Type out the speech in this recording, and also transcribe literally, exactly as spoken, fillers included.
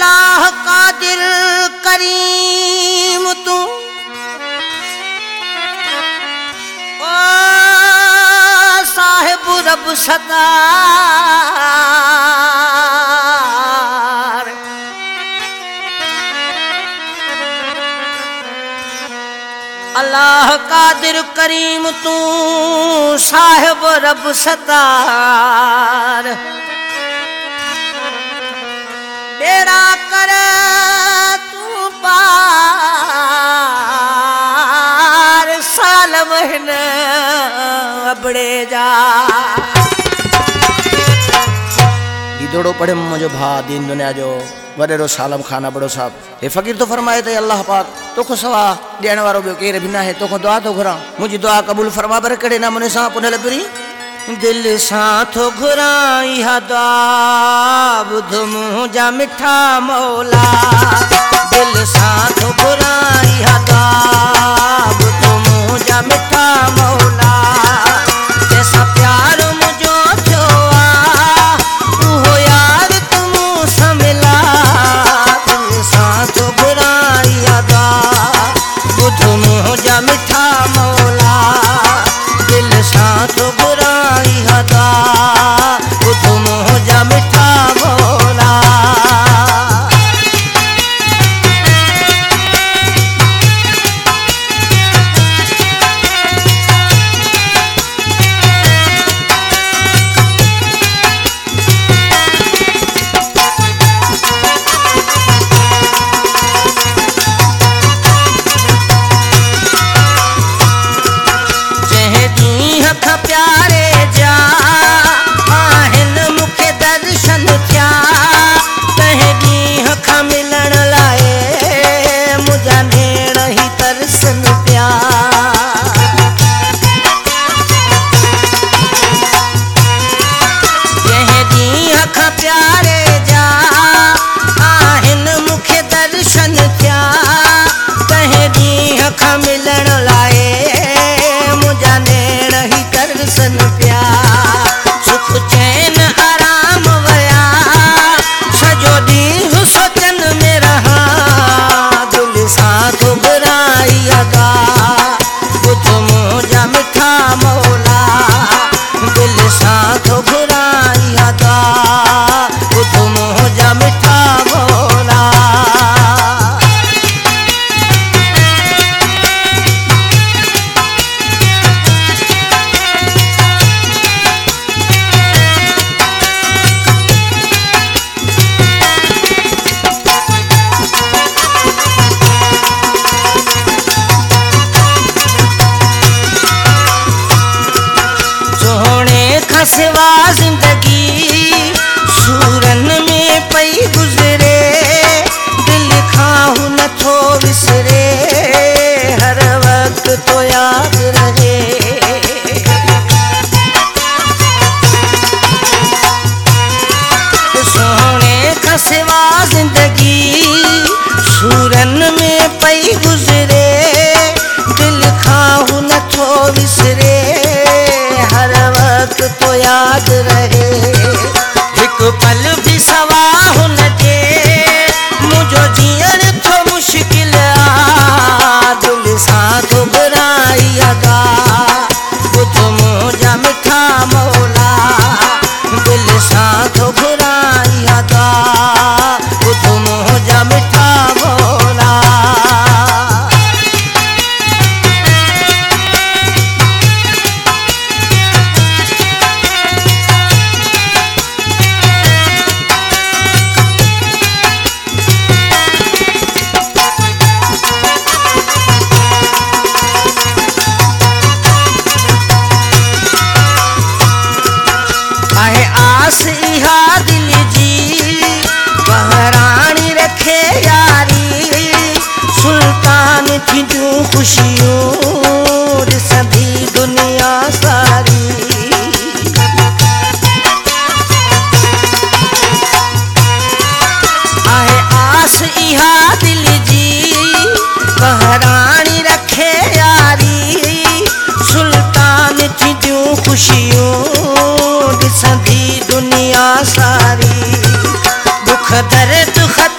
अल्लाह कादिर करीम तू ओ साहिब रब सत्तार अल्लाह कादिर करीम तू साहिब रब सत्तार बेड़ा कर तू पार साल महीने अबड़े जा दौड़ो पढ़े मुझे भा दीन दुनिया जो वडेरो सालम खाना बड़ो साहब हे फकीर तो फरमाए थे अल्लाह पाक तोखो सवा ॾियण वारो ॿियो केर बिना है तोखो दुआ तो घुरा मुझी दुआ कबूल फरमा बर कड़े ना मुने सा पुनल पुरी दिल सां थो घुरां इहा दुआ ॿुध मुंहिंजा मिठा मौला दिल सां थो घुरां इहा दुआ ॿुध मुंहिंजा मिठा मौला जैसा प्यार मुंहिंजो थियो आहे उहो यार तूं मूंसां मिला दिल सां थो घुरां इहा दुआ ॿुध मुंहिंजा मिठा मौला दिल सां थो घुरां इहा दुआ ॿुध मुंहिंजा मिठा मौला प्यारे जा आहिनि मूंखे दर्शन थिया कंहिं ॾींहं खां मिलण लाइ मुंहिंजा भेण ई तरसनि पिया कंहिं ॾींहं खां प्यारे जा आहिनि मूंखे दर्शन थिया कंहिं ॾींहं खां मिलण लाइ मुंहिंजा भेण ई तरसन पिया सुख चैन आराम वया सॼो ॾींहुं सोचन में रहा दिल सां थो घुरां इहा दुआ ॿुध मुंहिंजा मिठा मौला दिल सां थो घुरां इहा दुआ ॿुध मुंहिंजा मिठा मौला सिवा जिंदगी सूरन में पई गुज़रे दिल खां नथो विसरे हर वक्त तो याद रहे सोने का सिवा जिंदगी सूरन में पई गुज़रे दिल खां नथो विसरे हर वक्त तो याद रहे एक पल भी सवा हुन जे मुझो जीअण थो मुश्किल आ दिल सां थो घुरां इहा दुआ ॿुध मुंहिंजा मिठा मौला दिल सां थो घुरां इहा दुआ ॿुध मुंहिंजा मिठा मौला खुशियों सभी दुनिया सारी आहे आस इहा दिल जी कहरानी रखे यारी सुल्तान थी जूं खुशियों सभी दुनिया सारी दुख दर्द खत